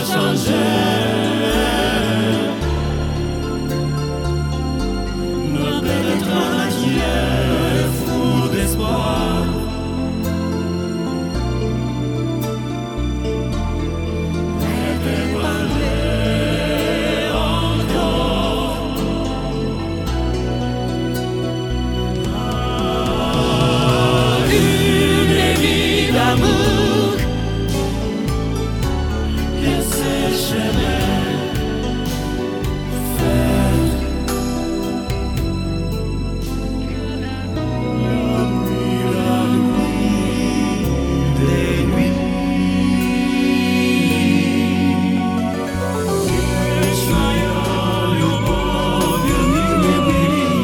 changer. Ne pénétrera la terre, fou d'espoir. Et te parler encore. Une vie d'amour que ces chemins faire. La nuit des nuits, joyeux любовь не были.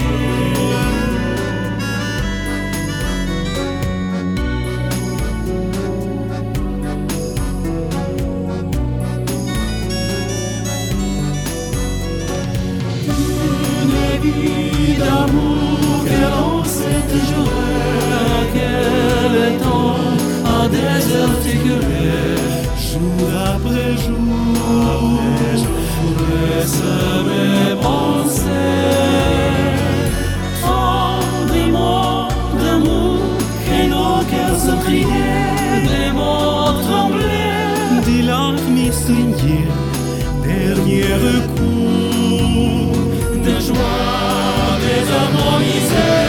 Une vie d'amour que l'on sait toujours quel temps a déserticulé jour après jour, laisse mes pensées tendrement d'amour que nos cœurs se criaient, des mots tremblaient, des larmes saignées, dernier recours de joie désharmonisée.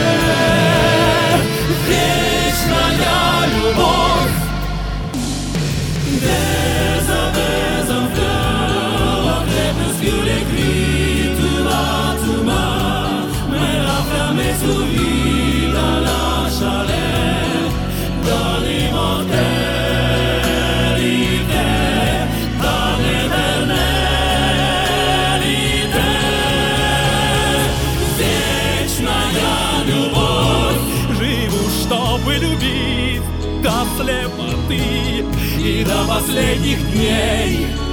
Вечная любовь, des en fleurs, crépuscule écrit tout bas, mais la flamme est souvie dans la chaleur, dans l'immortalité, dans l'éternel. Чтобы любить до слепоты и до последних дней.